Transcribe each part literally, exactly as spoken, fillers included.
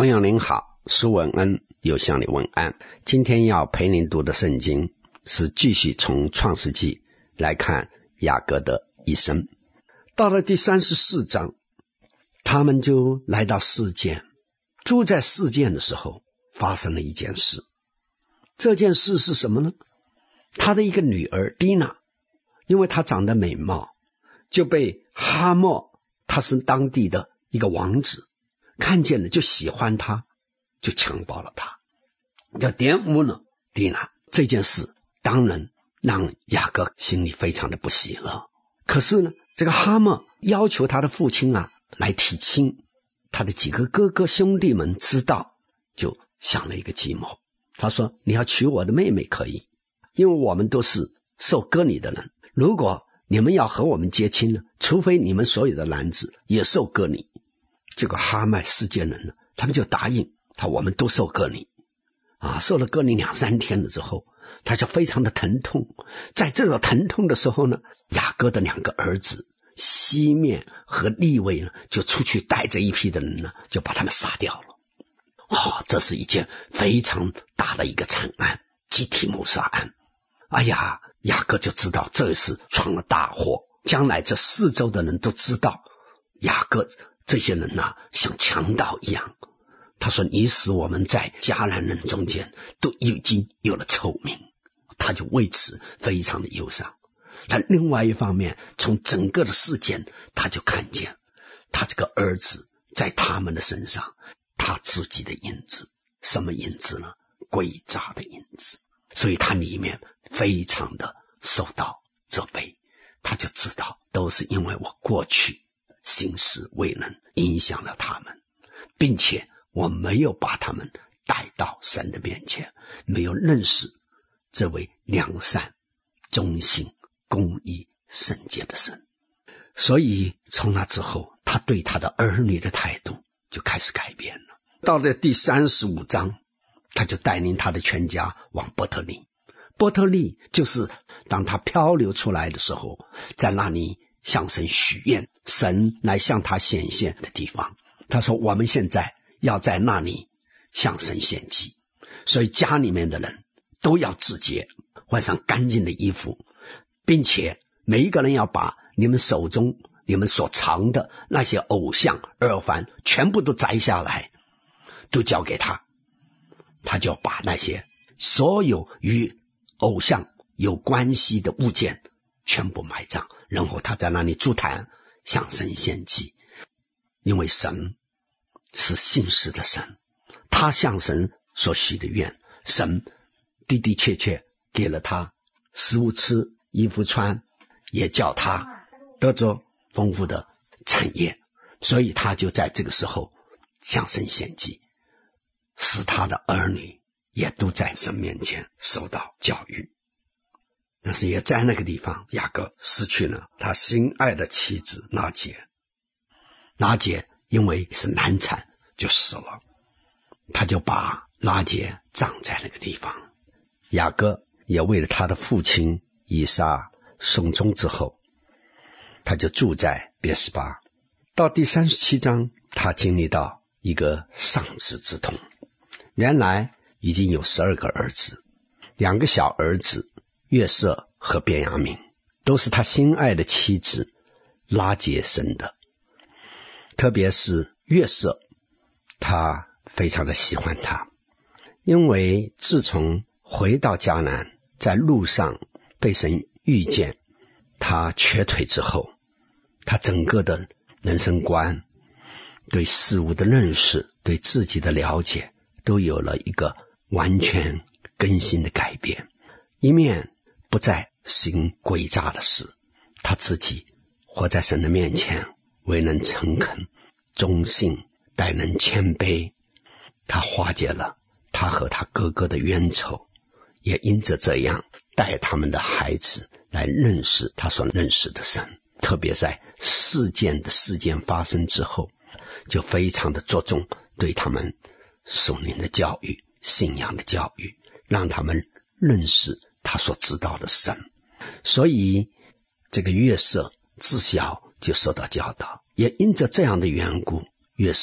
朋友您好，苏文恩又向你问安。今天要陪您读的圣经是继续从创世纪来看雅各的一生。到了第三十四章，他们就来到示剑，住在示剑的时候发生了一件事。这件事是什么呢？他的一个女儿蒂娜，因为她长得美貌，就被哈莫，他是当地的一个王子，看见了就喜欢她，就强暴了她，就玷污了蒂娜。这件事当然让雅各心里非常的不喜乐。可是呢，这个哈莫要求他的父亲啊来提亲，他的几个哥哥兄弟们知道，就想了一个计谋。他说，你要娶我的妹妹可以，因为我们都是受割礼的人，如果你们要和我们结亲呢，除非你们所有的男子也受割礼。这个哈麦世界人呢，他们就答应他，我们都受割礼啊，受了割礼两三天了之后，他就非常的疼痛。在这个疼痛的时候呢，雅各的两个儿子西面和利未呢，就出去带着一批的人呢，就把他们杀掉了。哦，这是一件非常大的一个惨案，集体谋杀案。哎呀，雅各就知道这是闯了大祸，将来这四周的人都知道雅各这些人啊像强盗一样。他说，你使我们在迦南人中间都已经有了臭名，他就为此非常的忧伤。但另外一方面，从整个的事件他就看见他这个儿子在他们的身上他自己的影子。什么影子呢？诡诈的影子。所以他里面非常的受到责备，他就知道都是因为我过去行事未能影响了他们，并且我没有把他们带到神的面前，没有认识这位良善、忠心、公义、圣洁的神。所以从那之后，他对他的儿女的态度就开始改变了。到了第三十五章，他就带领他的全家往伯特利。伯特利就是当他漂流出来的时候，在那里向神许愿，神来向他显现的地方。他说，我们现在要在那里向神献祭，所以家里面的人都要自洁，换上干净的衣服，并且每一个人要把你们手中你们所藏的那些偶像耳环全部都摘下来，都交给他。他就把那些所有与偶像有关系的物件全部埋葬，然后他在那里筑坛向神献祭。因为神是信实的神，他向神所许的愿，神的的确确给了他食物吃，衣服穿，也叫他得着丰富的产业。所以他就在这个时候向神献祭，使他的儿女也都在神面前受到教育。但是也在那个地方，雅各失去了他心爱的妻子拉结。拉结因为是难产就死了，他就把拉结葬在那个地方。雅各也为了他的父亲以撒送终之后，他就住在别是巴。到第三十七章，他经历到一个丧子之痛。原来已经有十二个儿子，两个小儿子约瑟和便雅悯都是他心爱的妻子拉结生的。特别是约瑟，他非常的喜欢他，因为自从回到迦南，在路上被神遇见，他瘸腿之后，他整个的人生观、对事物的认识、对自己的了解都有了一个完全更新的改变。一面不再行诡诈的事，他自己活在神的面前，为人诚恳、忠信、待人谦卑。他化解了他和他哥哥的冤仇，也因着这样带他们的孩子来认识他所认识的神。特别在事件的事件发生之后，就非常的着重对他们属灵的教育、信仰的教育，让他们认识他所知道的神。所以这个约瑟自小就受到教导，也因着这样的缘故，约瑟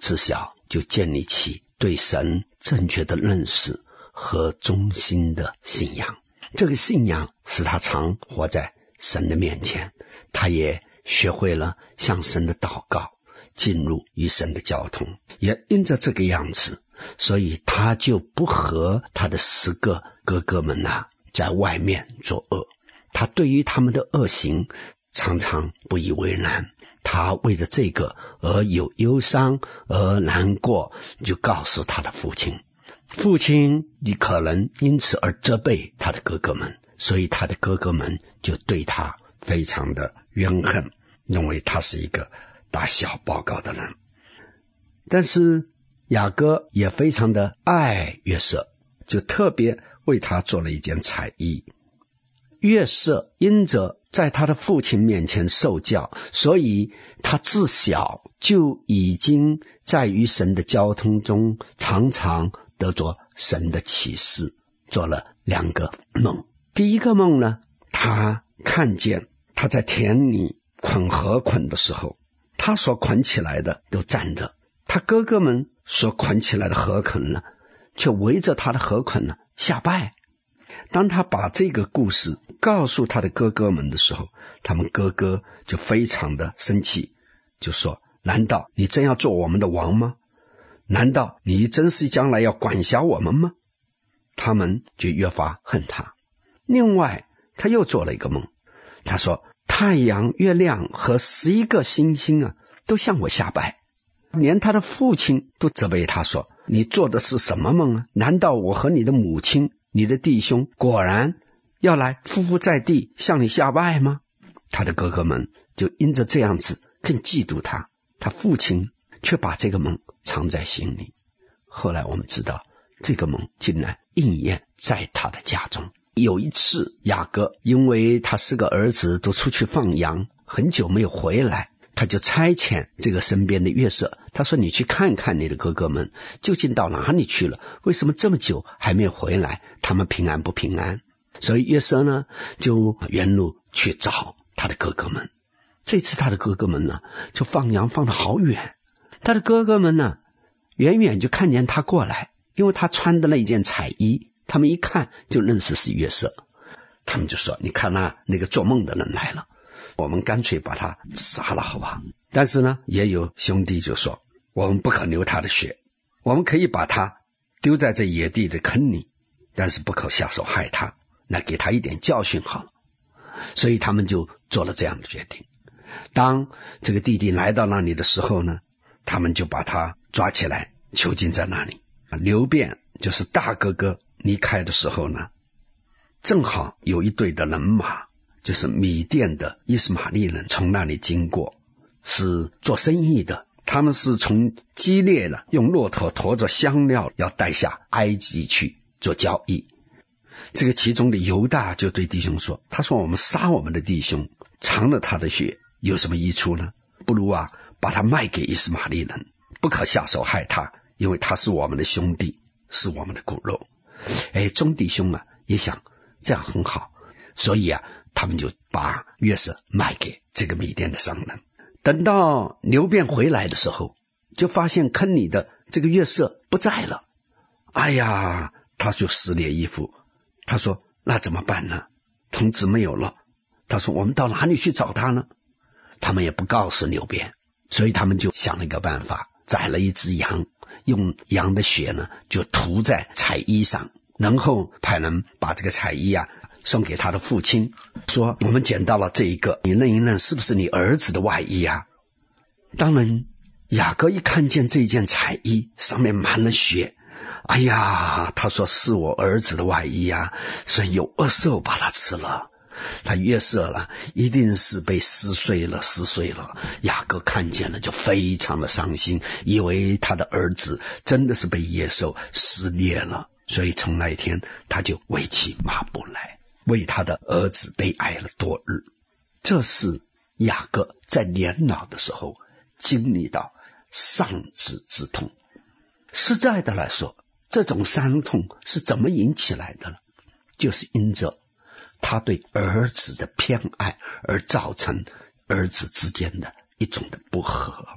自小就建立起对神正确的认识和忠心的信仰。这个信仰使他常活在神的面前，他也学会了向神的祷告，进入与神的交通。也因着这个样子，所以他就不和他的十个哥哥们啊在外面作恶。他对于他们的恶行常常不以为然，他为着这个而有忧伤而难过，就告诉他的父亲。父亲你可能因此而责备他的哥哥们，所以他的哥哥们就对他非常的怨恨，认为他是一个打小报告的人。但是雅各也非常的爱约瑟，就特别为他做了一件彩衣。约瑟因着在他的父亲面前受教，所以他自小就已经在与神的交通中常常得着神的启示，做了两个梦。第一个梦呢，他看见他在田里捆禾捆的时候，他所捆起来的都站着，他哥哥们所捆起来的禾捆呢，却围着他的禾捆呢下拜。当他把这个故事告诉他的哥哥们的时候，他们哥哥就非常的生气，就说：难道你真要做我们的王吗？难道你真是将来要管辖我们吗？他们就越发恨他。另外他又做了一个梦，他说太阳月亮和十一个星星啊都向我下拜。连他的父亲都责备他说：你做的是什么梦啊？难道我和你的母亲你的弟兄果然要来匍匐在地向你下拜吗？他的哥哥们就因着这样子更嫉妒他，他父亲却把这个梦藏在心里。后来我们知道这个梦竟然应验在他的家中。有一次雅各因为他四个儿子都出去放羊，很久没有回来，他就差遣这个身边的约瑟，他说你去看看你的哥哥们究竟到哪里去了，为什么这么久还没有回来，他们平安不平安？所以约瑟呢就原路去找他的哥哥们。这次他的哥哥们呢就放羊放得好远，他的哥哥们呢远远就看见他过来，因为他穿的那件彩衣，他们一看就认识是约瑟。他们就说：你看那那个做梦的人来了，我们干脆把他杀了好不好？但是呢也有兄弟就说：我们不可流他的血，我们可以把他丢在这野地的坑里，但是不可下手害他，来给他一点教训好了。所以他们就做了这样的决定。当这个弟弟来到那里的时候呢，他们就把他抓起来囚禁在那里。流便就是大哥哥离开的时候呢，正好有一队的人马，就是米甸的伊斯玛利人从那里经过，是做生意的。他们是从基列了用骆驼驮着香料要带下埃及去做交易。这个其中的犹大就对弟兄说，他说我们杀我们的弟兄，尝了他的血有什么益处呢？不如啊把他卖给伊斯玛利人，不可下手害他，因为他是我们的兄弟，是我们的骨肉。哎，众弟兄啊也想这样很好，所以啊他们就把约瑟卖给这个米甸的商人。等到流便回来的时候，就发现坑里的这个约瑟不在了。哎呀，他就撕裂衣服，他说那怎么办呢？童子没有了，他说我们到哪里去找他呢？他们也不告诉流便，所以他们就想了一个办法，宰了一只羊，用羊的血呢就涂在彩衣上，然后派人把这个彩衣啊送给他的父亲，说我们捡到了这一个，你认一认是不是你儿子的外衣啊？当然雅各一看见这件彩衣上面满了血，哎呀，他说是我儿子的外衣啊，所以有恶兽把它吃了。他约瑟了，一定是被撕碎了撕碎了。雅各看见了就非常的伤心，以为他的儿子真的是被野兽撕裂了，所以从那一天他就为其抹布来，为他的儿子悲哀了多日。这是雅各在年老的时候经历到丧子之痛。实在的来说，这种伤痛是怎么引起来的呢？就是因着他对儿子的偏爱而造成儿子之间的一种的不和。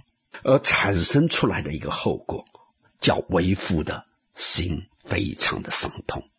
而产生出来的一个后果，叫为父的心非常的伤痛。